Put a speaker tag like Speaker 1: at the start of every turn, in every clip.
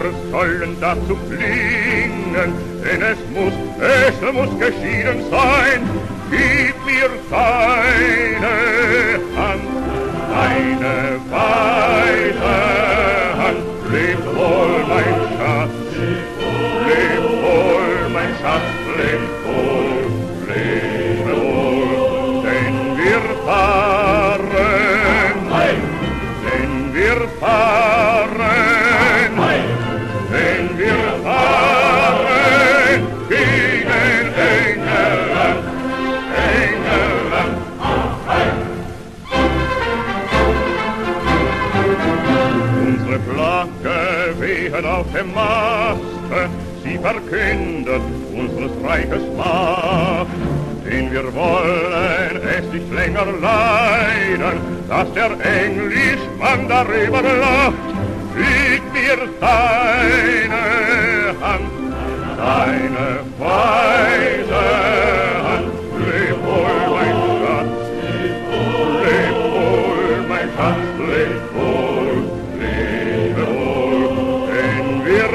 Speaker 1: sollen dazu klingen, denn es muss geschieden sein. Gib mir deine Hand, deine weise Hand. Leb wohl, mein Schatz, leb wohl, mein Schatz, leb wohl, lebe wohl, denn wir fahren, denn wir fahren, denn wir fahren gegen England, England. Unsere Flagge wehen auf dem Maste, sie verkündet unseres Reiches Macht. Denn wir wollen es nicht länger leiden, dass der Englischmann darüber lacht. Gib mir deine Hand, deine weise Hand. Leb wohl, mein Schatz, leb wohl, mein Schatz, leb wohl, lebe wohl, denn wir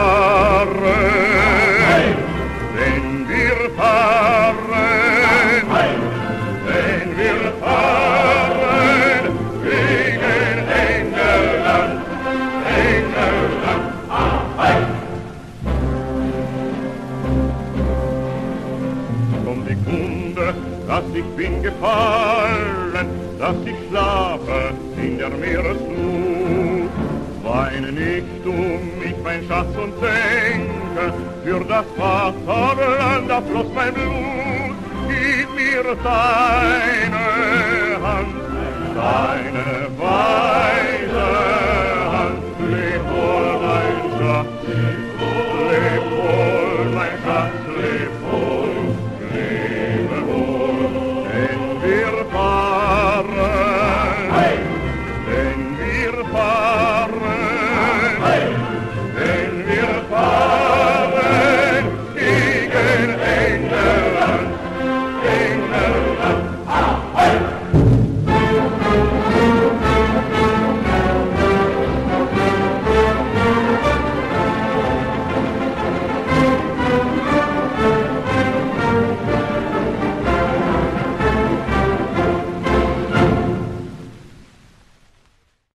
Speaker 1: fahren, denn wir fahren, denn wir fahren gegen England, England. Kommt die Kunde, dass ich bin gefallen, dass ich schlafe in der Meeresflut. Weine nicht mich, mein Schatz, und denke, für das Vaterland, da floss mein Blut. Gib mir deine Hand, deine Wahrheit.